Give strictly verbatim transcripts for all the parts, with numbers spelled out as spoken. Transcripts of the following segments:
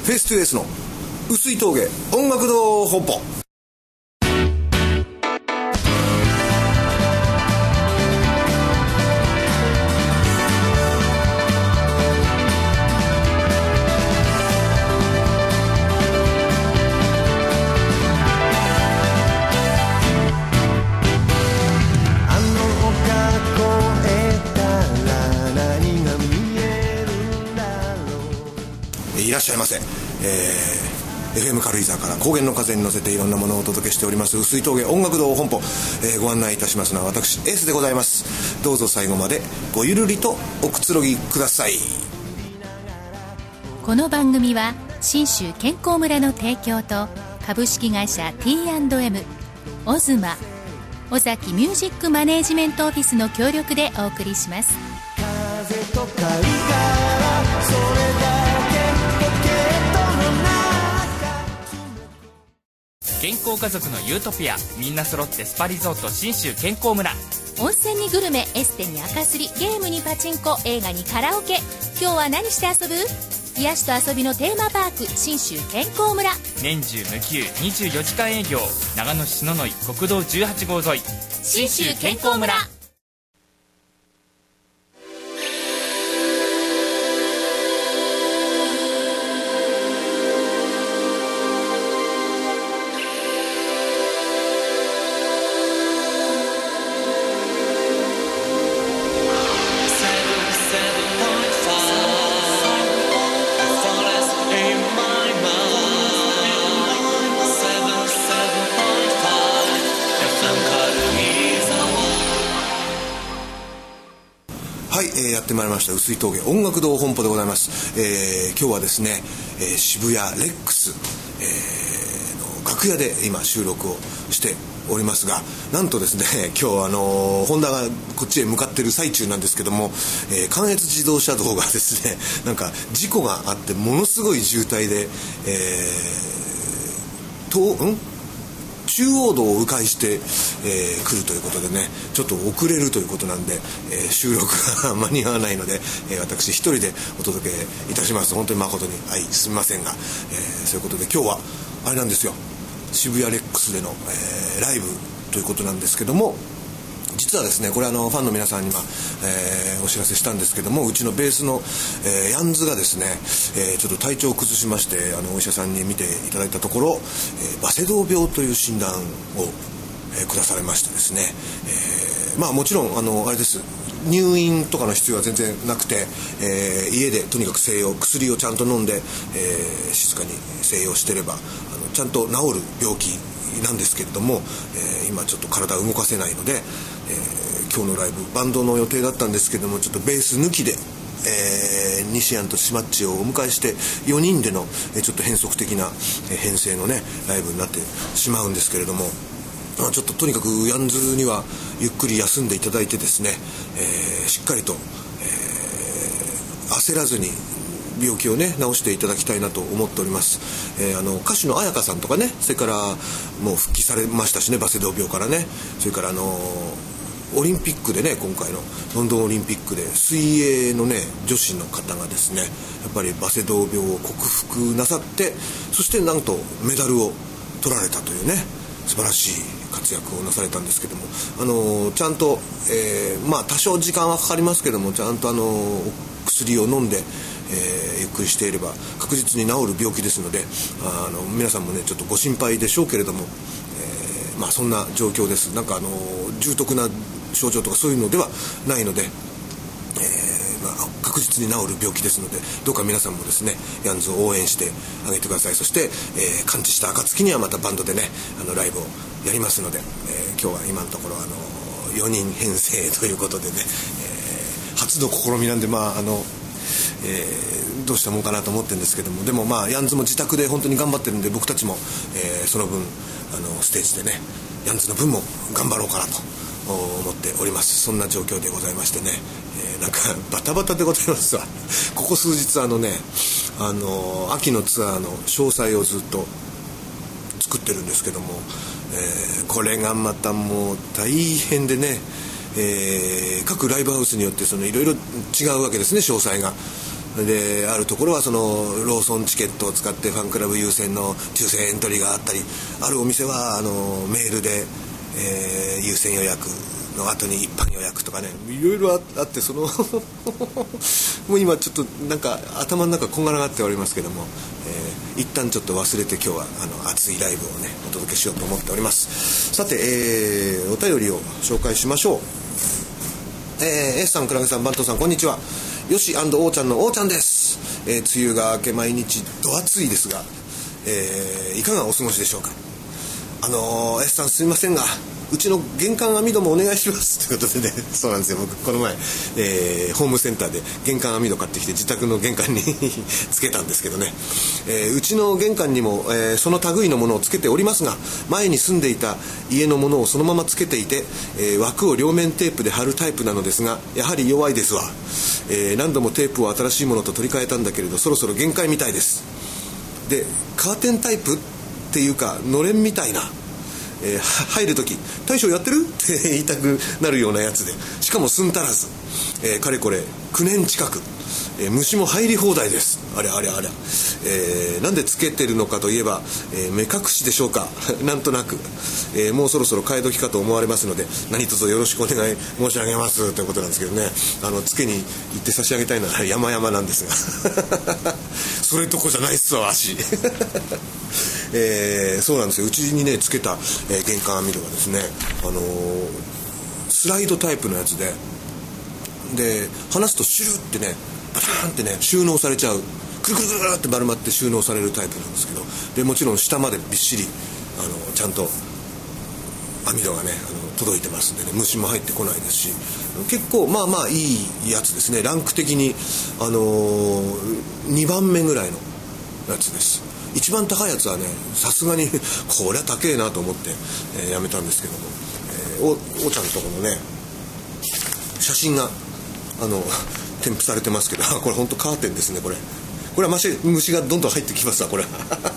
フェイストゥエースの薄い峠音楽堂本舗。いらっしゃいませ。えー、エフエム 軽井沢から高原の風に乗せていろんなものをお届けしております薄い峠音楽堂本舗、えー、ご案内いたしますのは私エースでございます。どうぞ最後までごゆるりとおくつろぎください。 この番組は信州健康村の提供と株式会社 ティーアンドエム オズマ尾崎ミュージックマネージメントオフィスの協力でお送りします。 風と狩りからそれだ健康家族のユートピア、みんな揃ってスパリゾート信州健康村。 温泉にグルメ、エステに赤すり、ゲームにパチンコ、映画にカラオケ。今日は何して遊ぶ？癒しと遊びのテーマパーク信州健康村。 年中無休にじゅうよじかん営業。長野市篠ノ井国道じゅうはち号沿い信州健康村。 はい、えー、やってまいりました薄い峠音楽堂本舗でございます。えー、今日はですね、えー、渋谷レックス、えー、の楽屋で今収録をしておりますが、なんとですね今日あのー、ホンダがこっちへ向かっている最中なんですけども、えー、関越自動車道がですねなんか事故があってものすごい渋滞で、えー、とん中央道を迂回して、えー、来るということでね、ちょっと遅れるということなんで、えー、収録が間に合わないので、えー、私一人でお届けいたします。本当に誠にはいすみませんが、えー、そういうことで今日はあれなんですよ、渋谷レックスでの、えー、ライブということなんですけども、実はですねこれあのファンの皆さんには、えー、お知らせしたんですけども、うちのベースの、えー、ヤンズがですね、えー、ちょっと体調を崩しまして、あのお医者さんに見ていただいたところ、えー、バセドウ病という診断を、えー、下されましてですね、えー、まあもちろんあのあれです、入院とかの必要は全然なくて、えー、家でとにかく静養、薬をちゃんと飲んで、えー、静かに静養してればあのちゃんと治る病気なんですけれども、えー、今ちょっと体を動かせないので、えー、今日のライブバンドの予定だったんですけども、ちょっとベース抜きで、えー、西安とシマッチをお迎えしてよにんでの、えー、ちょっと変則的な、えー、編成のねライブになってしまうんですけれども、まあ、ちょっととにかくヤンズにはゆっくり休んでいただいてですね、えー、しっかりと、えー、焦らずに病気をね治していただきたいなと思っております。えー、あの歌手の彩香さんとかね、それからもう復帰されましたしね、バセドウ病からね。それからあのー、オリンピックでね、今回のロンドンオリンピックで水泳のね女子の方がですね、やっぱりバセドウ病を克服なさって、そしてなんとメダルを取られたというね素晴らしい活躍をなされたんですけども、あのー、ちゃんと、えー、まあ多少時間はかかりますけども、ちゃんとあのー、薬を飲んでえー、ゆっくりしていれば確実に治る病気ですので、あの皆さんもねちょっとご心配でしょうけれども、えー、まあそんな状況です。なんかあの重篤な症状とかそういうのではないので、えーまあ、確実に治る病気ですので、どうか皆さんもですねヤンズを応援してあげてください。そして、えー、完治した暁にはまたバンドでねあのライブをやりますので、えー、今日は今のところあのよにん編成ということでね、えー、初の試みなんで、まああのえー、どうしたもんかなと思ってるんですけども、でもまあヤンズも自宅で本当に頑張ってるんで、僕たちも、えー、その分あのステージでねヤンズの分も頑張ろうかなと思っております。そんな状況でございましてね、えー、なんかバタバタでございますわ。ここ数日あのねあの秋のツアーの詳細をずっと作ってるんですけども、えー、これがまたもう大変でね、えー、各ライブハウスによってそのいろいろ違うわけですね、詳細が。 であるところはそのローソンチケットを使ってファンクラブ優先の抽選エントリーがあったり、あるお店はあのメールで、えー、優先予約の後に一般予約とかね、いろいろあって、そのもう今ちょっとなんか頭の中こんがらがっておりますけども、えー、一旦ちょっと忘れて今日はあの熱いライブをねお届けしようと思っております。さて、えー、お便りを紹介しましょう。えー、S さん、クラゲさん、バントさん、こんにちは。よし&おーちゃんのおーちゃんです。えー、梅雨が明け毎日ど暑いですが、えー、いかがお過ごしでしょうか。あのー、S さんすみませんが、うちの玄関網戸もお願いしますということでね、そうなんですよ、僕この前、えー、ホームセンターで玄関網戸買ってきて自宅の玄関につけたんですけどね、えー、うちの玄関にも、えー、その類のものをつけておりますが、前に住んでいた家のものをそのままつけていて、えー、枠を両面テープで貼るタイプなのですが、やはり弱いですわ。えー、何度もテープを新しいものと取り替えたんだけれど、そろそろ限界みたいです。で、カーテンタイプっていうかのれんみたいな、えー、入るとき大将やってるって言いたくなるようなやつで、しかも寸足らず、えー、かれこれきゅうねん近く、えー、虫も入り放題です。あれあれあれ、えー、なんでつけてるのかといえば、えー、目隠しでしょうかなんとなく、えー、もうそろそろ替え時かと思われますので、何卒よろしくお願い申し上げますということなんですけどね、あのつけに行って差し上げたいのは山々なんですがそれとこじゃないっすわ足えー、そうなんですよ。うちにねつけた、えー、玄関網戸がですね、あのー、スライドタイプのやつで、で離すとシュルってね、バターンってね収納されちゃう、くるくるくるって丸まって収納されるタイプなんですけど、でもちろん下までびっしりあのちゃんと網戸がねあの届いてますんでね、虫も入ってこないですし、結構まあまあいいやつですね。ランク的に、あのー、にばんめぐらいのやつです。一番高いやつはね、さすがにこれは高えなと思って、えー、やめたんですけども、えー、お, おちゃんのところのね写真があの添付されてますけど、これ本当カーテンですね。これこれは虫虫がどんどん入ってきますわこれこ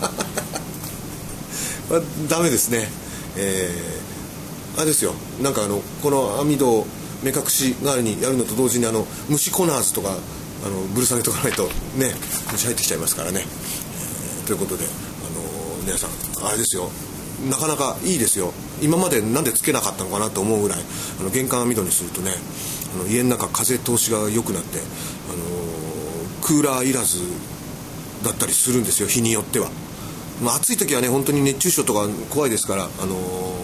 れダメですね。えー、あれですよ、なんかあのこの網戸を目隠し代わりにやるのと同時に、あの虫コナーズとかあのぶる下げとかないとね虫入ってきちゃいますからね。ということで、あのー、皆さんあれですよ、なかなかいいですよ。今までなんでつけなかったのかなと思うぐらい、あの玄関網戸にするとね、あの家の中風通しが良くなって、あのー、クーラーいらずだったりするんですよ、日によっては。まあ、暑い時はね本当に熱中症とか怖いですから、あのー、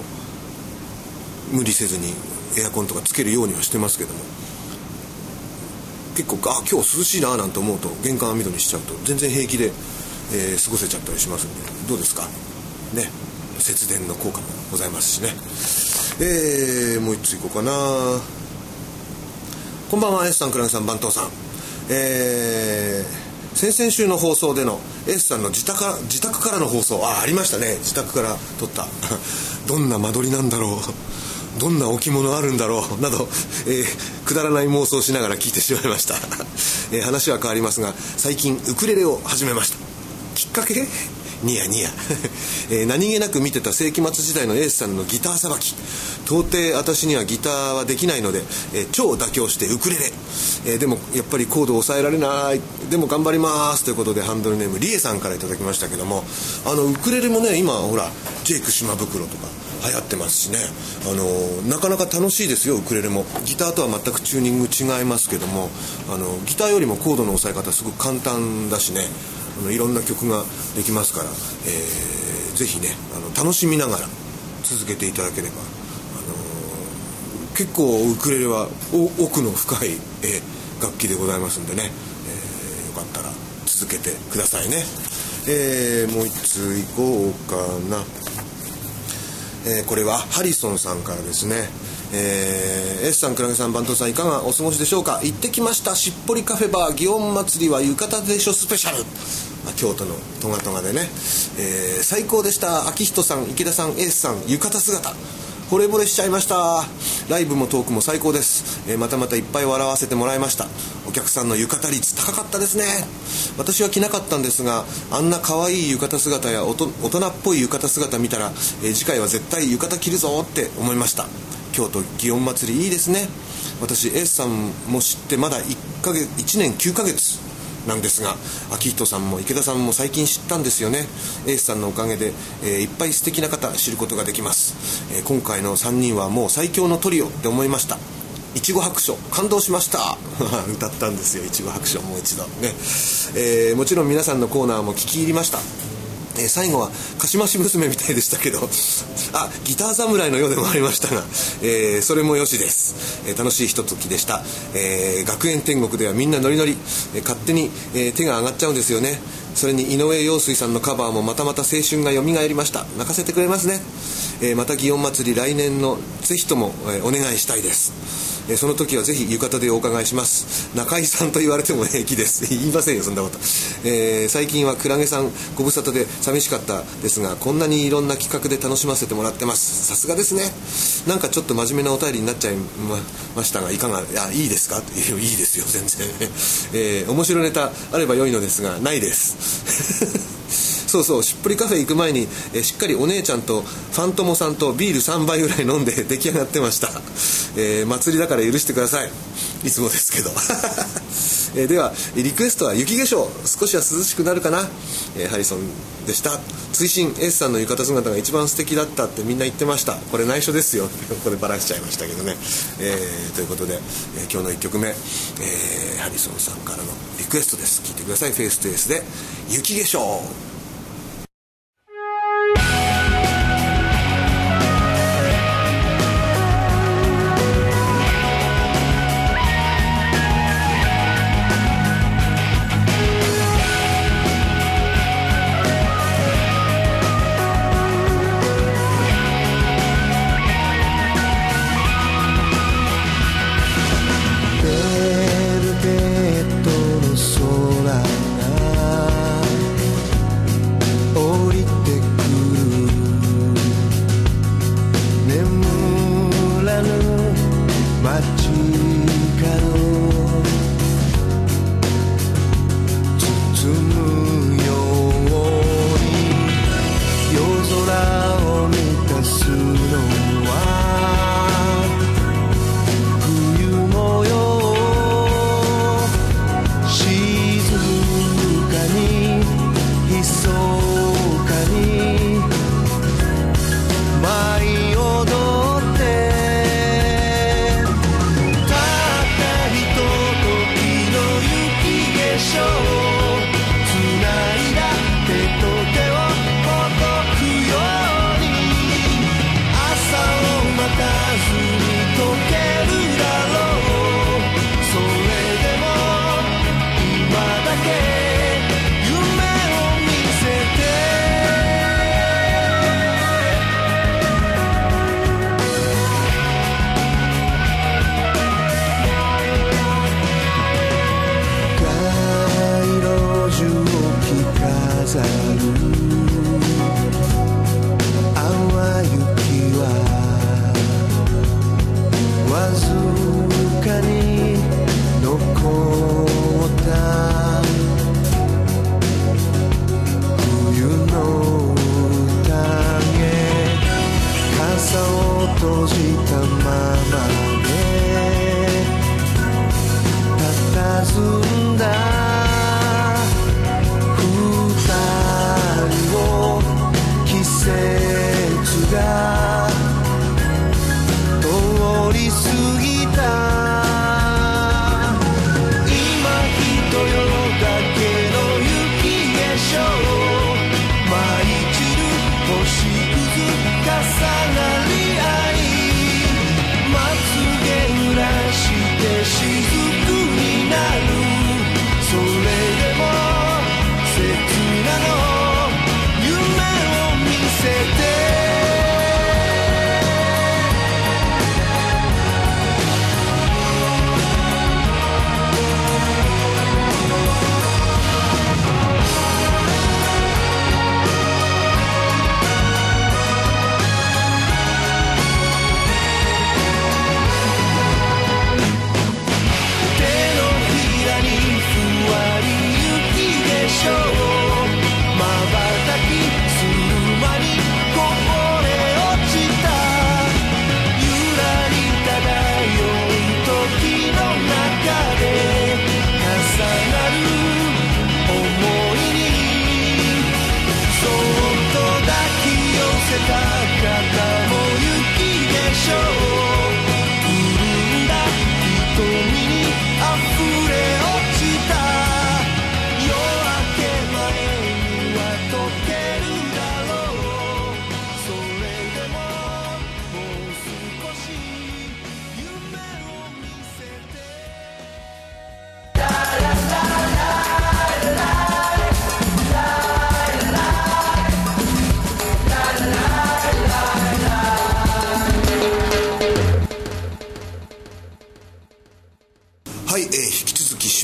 無理せずにエアコンとかつけるようにはしてますけども、結構あ今日涼しいななんて思うと玄関網戸にしちゃうと全然平気でえー、過ごせちゃったりしますんで、どうですかね。節電の効果もございますしね。えー、もう一ついこうかな。こんばんは S さん、クラゲさん、番頭さん。えー、先々週の放送での S さんの自宅から自宅からの放送、あありましたね。自宅から撮ったどんな間取りなんだろう、どんな置物あるんだろうなど、えー、くだらない妄想しながら聞いてしまいました、えー、話は変わりますが、最近ウクレレを始めました。きっかけニヤニヤ、えー、何気なく見てた世紀末時代のエースさんのギターさばき、到底私にはギターはできないので、えー、超妥協してウクレレ、えー、でもやっぱりコードを抑えられない、でも頑張りますということで、ハンドルネームリエさんからいただきましたけども、あのウクレレもね今ほらジェイク島袋とか流行ってますしね、あのー、なかなか楽しいですよ。ウクレレもギターとは全くチューニング違いますけども、あのギターよりもコードの押さえ方すごく簡単だしね、あのいろんな曲ができますから、えー、ぜひねあの楽しみながら続けていただければ、あのー、結構ウクレレは奥の深い、えー、楽器でございますんでね、えー、よかったら続けてくださいね。えー、もう一通いこうかな。えー、これはハリソンさんからですね。えー、S さん、クラゲさん、バントさん、いかがお過ごしでしょうか。行ってきました、しっぽりカフェバー祇園祭りは浴衣でしょスペシャル、まあ、京都のトガトガでね、えー、最高でした。秋人さん、池田さん、エースさん、浴衣姿惚れ惚れしちゃいました。ライブもトークも最高です、えー、またまたいっぱい笑わせてもらいました。お客さんの浴衣率高かったですね。私は着なかったんですが、あんな可愛い浴衣姿やおと大人っぽい浴衣姿見たら、えー、次回は絶対浴衣着るぞって思いました。京都祇園祭りいいですね。私 S さんも知ってまだいっかげついちねんきゅうかげつなんですが、秋人さんも池田さんも最近知ったんですよね。エースさんのおかげで、えー、いっぱい素敵な方知ることができます。えー、今回のさんにんはもう最強のトリオって思いました。いちご白書感動しました歌ったんですよ、いちご白書もう一度ね。えー、もちろん皆さんのコーナーも聞き入りました。えー、最後はかしまし娘みたいでしたけどあ、ギター侍のようでもありましたが、えー、それもよしです。えー、楽しいひとときでした。えー、学園天国ではみんなノリノリ、えー、勝手に、えー、手が上がっちゃうんですよね。それに井上陽水さんのカバーもまたまた青春がよみがえりました。泣かせてくれますね。えー、また祇園祭り来年のぜひとも、えー、お願いしたいです。えー、その時はぜひ浴衣でお伺いします。中井さんと言われても平気です言いませんよそんなこと。えー、最近はクラゲさんご無沙汰で寂しかったですが、こんなにいろんな企画で楽しませてもらってます。さすがですね。なんかちょっと真面目なお便りになっちゃいましたが、いかが、いや、いいですか。いいですよ全然、えー、面白ネタあれば良いのですがないですそうそう、しっぷりカフェ行く前に、えー、しっかりお姉ちゃんとファントモさんとビールさんばいぐらい飲んで出来上がってました。えー、祭りだから許してください。いつもですけど、えー、ではリクエストは雪化粧、少しは涼しくなるかな、えー、ハリソンでした。追伸、エースさんの浴衣姿が一番素敵だったってみんな言ってました。これ内緒ですよこれバラしちゃいましたけどね。えー、ということで、えー、今日のいっきょくめ、えー、ハリソンさんからのリクエストです。聴いてください。フェイストゥエースで雪化粧。 手のひらにふわり雪化粧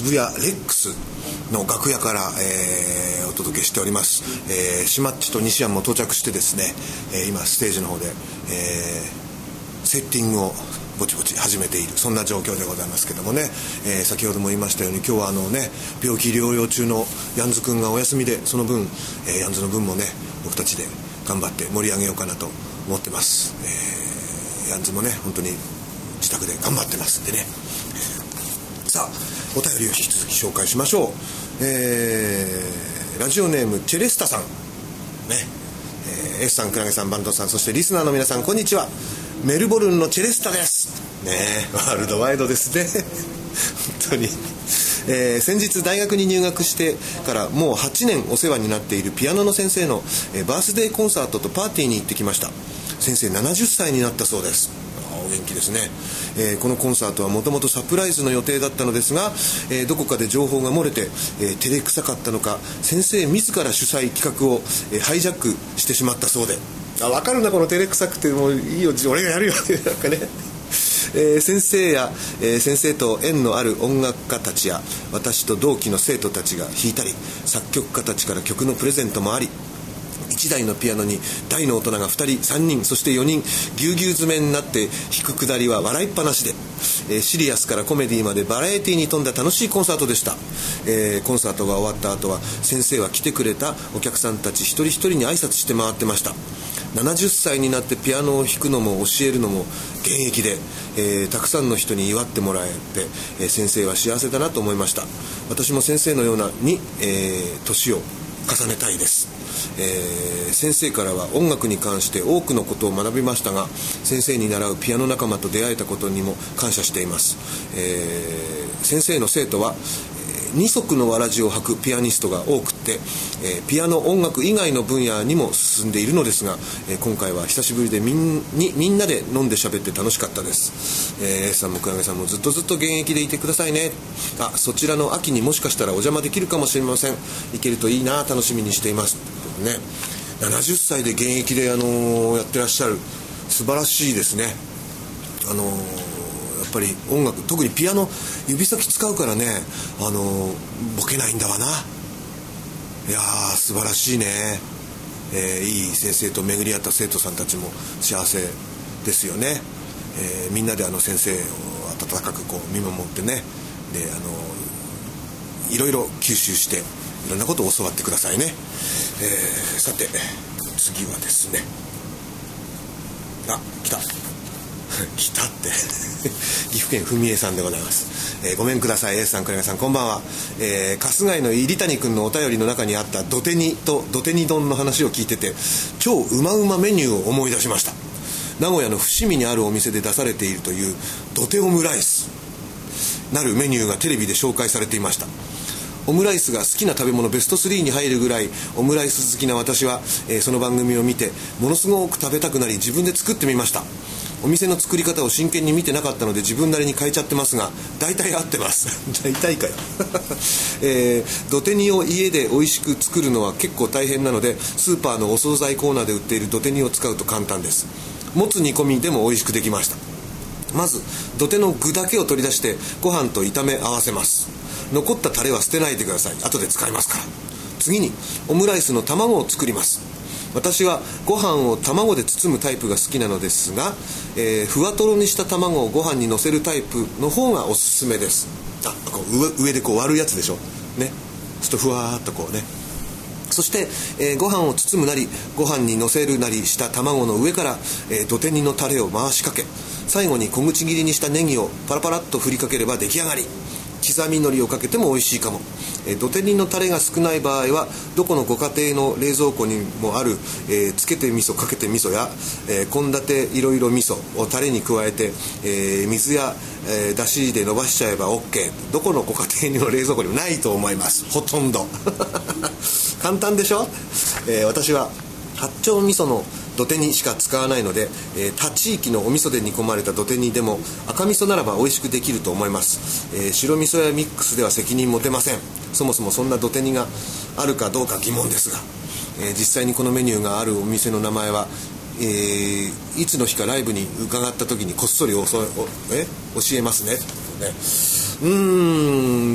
渋谷レックスの楽屋から、えー、お届けしております。えー、シマッチと西安も到着してですね、えー、今ステージの方で、えー、セッティングをぼちぼち始めている、そんな状況でございますけどもね、えー、先ほども言いましたように、今日はあのね、病気療養中のヤンズくんがお休みで、その分、えー、ヤンズの分もね、僕たちで頑張って盛り上げようかなと思ってます。えー、ヤンズもね、本当に自宅で頑張ってますんでね。さあ、お便りを引き続き紹介しましょう。えー、ラジオネームチェレスタさんね、えー、S さん、クラゲさん、バンドさん、そしてリスナーの皆さん、こんにちは。メルボルンのチェレスタですね。ワールドワイドですね本当に、えー、先日大学に入学してからもうはちねんお世話になっているピアノの先生の、えー、バースデーコンサートとパーティーに行ってきました。先生ななじゅっさいになったそうです。お元気ですね。えー、このコンサートはもともとサプライズの予定だったのですが、えー、どこかで情報が漏れて、えー、照れくさかったのか、先生自ら主催企画を、えー、ハイジャックしてしまったそうで、あ、分かるなこの照れくさくて、もういいよ俺がやるよってなんかねえー、先生や、えー、先生と縁のある音楽家たちや私と同期の生徒たちが弾いたり、作曲家たちから曲のプレゼントもあり、いちだいのピアノに大の大人がふたり、さんにん、そしてよにんぎゅうぎゅう詰めになって弾くくだりは笑いっぱなしで、えー、シリアスからコメディまでバラエティに富んだ楽しいコンサートでした。えー、コンサートが終わった後は先生は来てくれたお客さんたち一人一人に挨拶して回ってました。ななじゅっさいになってピアノを弾くのも教えるのも現役で、えー、たくさんの人に祝ってもらえて、えー、先生は幸せだなと思いました。私も先生のようなに、えー、年を重ねたいです。えー、先生からは音楽に関して多くのことを学びましたが、先生に習うピアノ仲間と出会えたことにも感謝しています。えー、先生の生徒は二足のわらじを履くピアニストが多くって、えー、ピアノ音楽以外の分野にも進んでいるのですが、えー、今回は久しぶりでみんにみんなで飲んで喋って楽しかったです。えー、S さんもクラゲさんもずっとずっと現役でいてくださいね。あ、そちらの秋にもしかしたらお邪魔できるかもしれません。行けるといいな、楽しみにしていますね。ななじゅっさいで現役で、あのー、やってらっしゃる、素晴らしいですね。あのーやっぱり音楽、特にピアノ指先使うからね、あのボケないんだわな。いやー素晴らしいね。えー、いい先生と巡り合った生徒さんたちも幸せですよね。えー、みんなであの先生を温かくこう見守ってね、であのいろいろ吸収していろんなことを教わってくださいね。えー、さて次はですね、あ、来た来たって岐阜県文江さんでございます。えー、ごめんください A さん、クラゲさん、こんばんは。えー、春日井の入谷君のお便りの中にあった土手煮と土手煮丼の話を聞いてて、超うまうまメニューを思い出しました。名古屋の伏見にあるお店で出されているという土手オムライスなるメニューがテレビで紹介されていました。オムライスが好きな食べ物ベストスリーに入るぐらいオムライス好きな私は、えー、その番組を見てものすごく食べたくなり、自分で作ってみました。お店の作り方を真剣に見てなかったので自分なりに変えちゃってますが、大体合ってます大体かよ、えー、土手煮を家で美味しく作るのは結構大変なので、スーパーのお惣菜コーナーで売っている土手煮を使うと簡単です。もつ煮込みでも美味しくできました。まず土手の具だけを取り出してご飯と炒め合わせます。残ったタレは捨てないでください、後で使いますから。次にオムライスの卵を作ります。私はご飯を卵で包むタイプが好きなのですが、えー、ふわとろにした卵をご飯にのせるタイプの方がおすすめです。あ、こう 上, 上でこう割るやつでしょね。ちょっとふわーっとこうね。そして、えー、ご飯を包むなりご飯にのせるなりした卵の上から、えー、土手煮のタレを回しかけ、最後に小口切りにしたネギをパラパラっと振りかければ出来上がり。刻み海苔をかけても美味しいかも。えー、土手煮のタレが少ない場合はどこのご家庭の冷蔵庫にもある、えー、つけて味噌かけて味噌や献立いろいろ味噌をタレに加えて、えー、水や、えー、だしで伸ばしちゃえば OK。 どこのご家庭の冷蔵庫にもないと思います、ほとんど簡単でしょ。えー、私は八丁味噌の土手煮しか使わないので、えー、他地域のお味噌で煮込まれた土手煮でも赤味噌ならば美味しくできると思います。えー、白味噌やミックスでは責任持てません。そもそもそんな土手煮があるかどうか疑問ですが、えー、実際にこのメニューがあるお店の名前は、えー、いつの日かライブに伺った時にこっそりおそおえ教えますね。ねうーん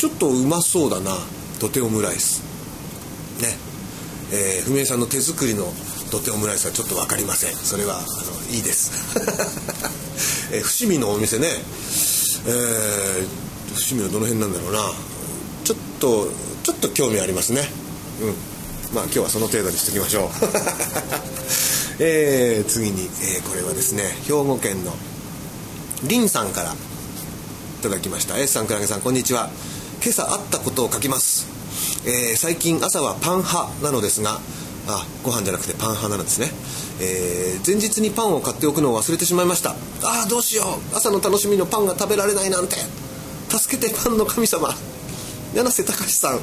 ちょっとうまそうだな、土手オムライスね。えー、文江さんの手作りの土手オムライスはちょっと分かりません。それはあのいいです、えー、伏見のお店ね、えー、伏見のどの辺なんだろうな、ちょっとちょっと興味ありますね。うん、まあ今日はその程度にしておきましょう、えー、次に、えー、これはですね、兵庫県のりんさんからいただきました。 S さん、クラゲさん、こんにちは。今朝あったことを書きます。えー、最近朝はパン派なのですが、あ、ご飯じゃなくてパン派なんですね。えー、前日にパンを買っておくのを忘れてしまいました。あーどうしよう、朝の楽しみのパンが食べられないなんて、助けてパンの神様、柳瀬隆さん、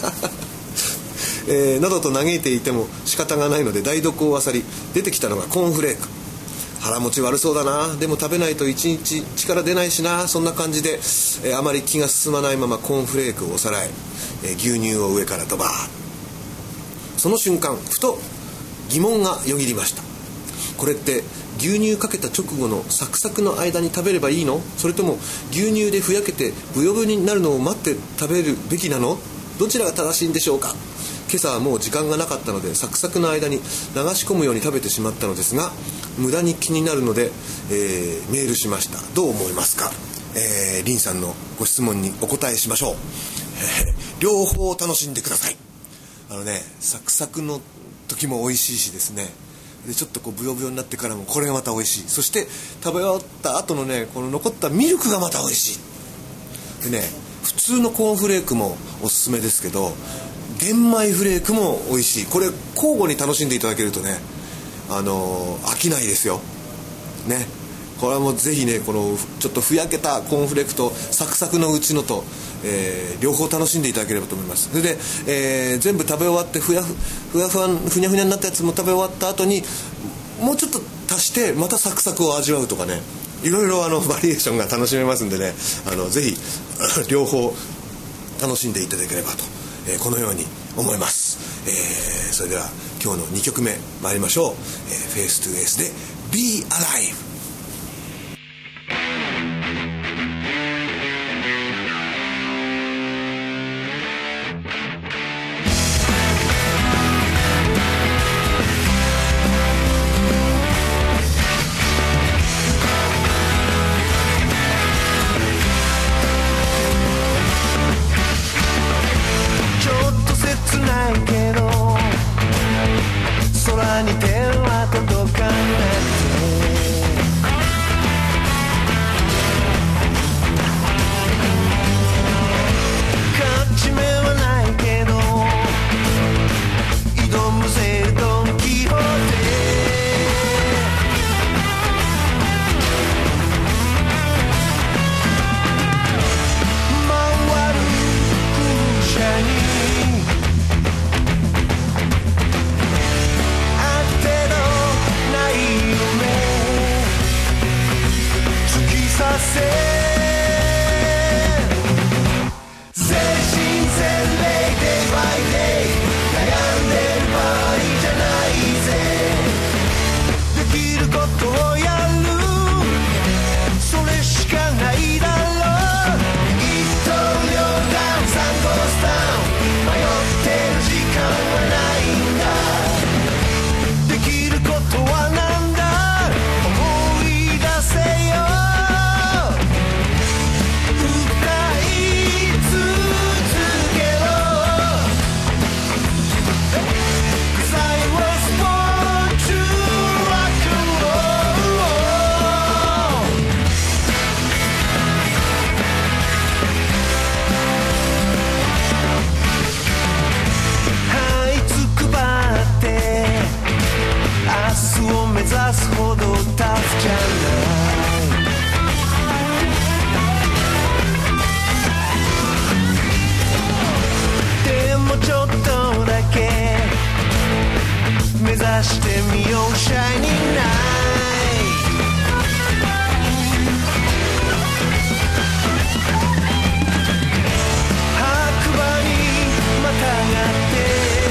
えー、などと嘆いていても仕方がないので台所を漁り、出てきたのがコーンフレーク。腹持ち悪そうだな、でも食べないと一日力出ないしな、そんな感じで、えー、あまり気が進まないままコーンフレークをおさらい、えー、牛乳を上からドバー。その瞬間ふと疑問がよぎりました。これって牛乳かけた直後のサクサクの間に食べればいいの？それとも牛乳でふやけてブヨブヨになるのを待って食べるべきなの？どちらが正しいんでしょうか？今朝はもう時間がなかったのでサクサクの間に流し込むように食べてしまったのですが、無駄に気になるので、えー、メールしました。どう思いますか？えー、リンさんのご質問にお答えしましょう。えー、両方楽しんでください。あのね、サクサクの時も美味しいしですね、でちょっとこうブヨブヨになってからもこれがまた美味しい。そして食べ終わった後のね、この残ったミルクがまた美味しい。でね、普通のコーンフレークもおすすめですけど、玄米フレークも美味しい。これ交互に楽しんでいただけるとね、あのー、飽きないですよね。これはもうぜひね、このちょっとふやけたコーンフレークとサクサクのうちのと、えー、両方楽しんでいただければと思います。それで、えー、全部食べ終わってふやふふやふわふにゃふにゃになったやつも食べ終わった後にもうちょっと足してまたサクサクを味わうとかね、いろいろあのバリエーションが楽しめますんでね、あのぜひ両方楽しんでいただければと、えー、このように思います。えー、それでは今日のにきょくめ参りましょう。えー、フェイストゥエースで Be Alive。 空に手は届かなくて、勝ち目はないけど挑むぜドンキホーテ。回る風車にしてみようシャイニングナイト。白馬にまたがって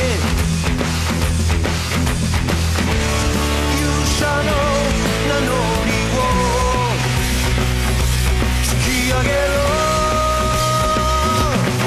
勇者の名乗りを突き上げろ。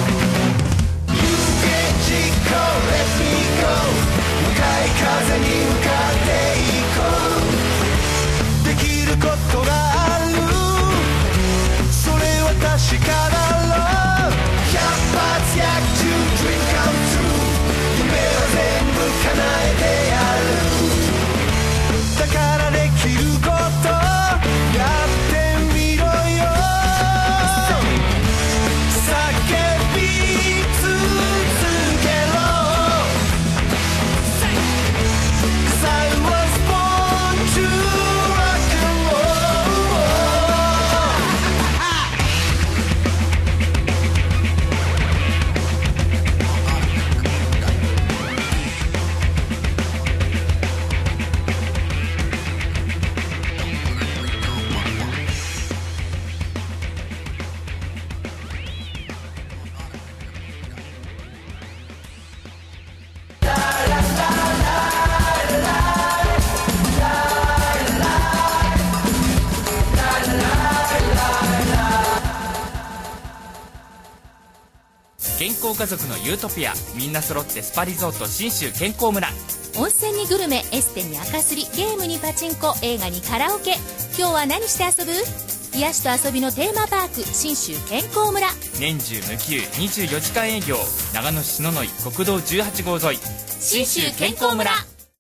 健康家族のユートピア、みんな揃ってスパリゾート信州健康村。 温泉にグルメ、エステに赤すり、ゲームにパチンコ、映画にカラオケ。今日は何して遊ぶ？癒しと遊びのテーマパーク、信州健康村。 年中無休にじゅうよじかん営業、長野市篠ノ井国道じゅうはちごう沿い、 信州健康村。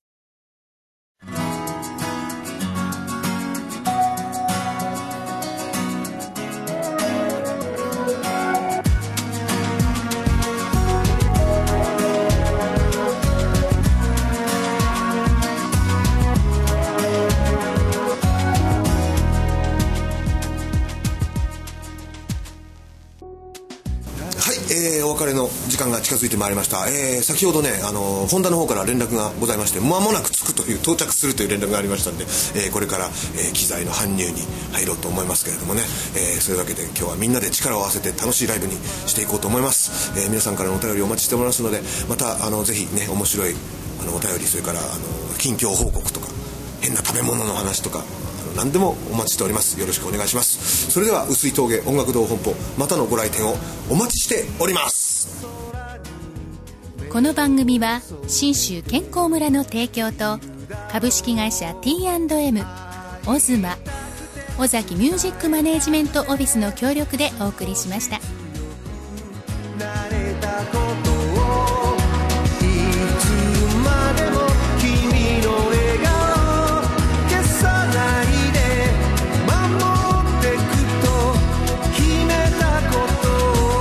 えー、お別れの時間が近づいてまいりました。えー、先ほどね、あのホンダの方から連絡がございまして、間もなく着くという、到着するという連絡がありましたので、えー、これから、えー、機材の搬入に入ろうと思いますけれどもね、えー、そういうわけで今日はみんなで力を合わせて楽しいライブにしていこうと思います。えー、皆さんからのお便りお待ちしておりますので、またあのぜひね、面白いあのお便り、それからあの近況報告とか変な食べ物の話とか何でもお待ちしております。よろしくお願いします。それでは碓井峠音楽堂本舗、またのご来店をお待ちしております。 この番組は信州健康村の提供と株式会社 ティーアンドエム、 オズマ、尾崎ミュージックマネージメントオフィスの協力でお送りしました。 慣れたことをいつまでも君の笑顔消さないで守ってくと決めたこと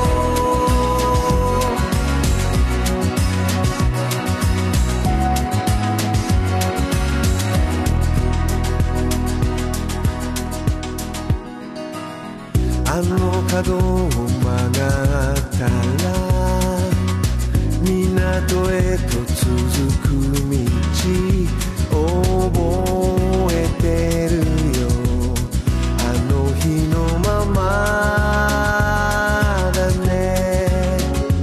を、あの角を曲がったら港へと続く道覚えてるよ、あの日のままだね。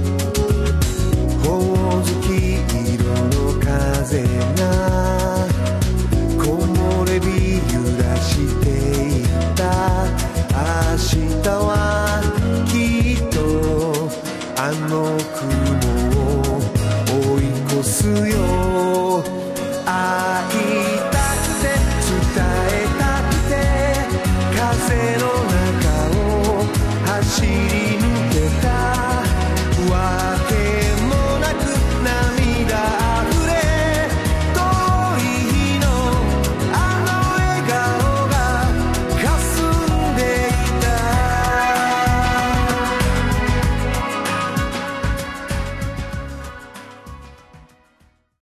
ほおずき色の風が木漏れ日揺らしていた。明日はきっとあの雲を追い越すよ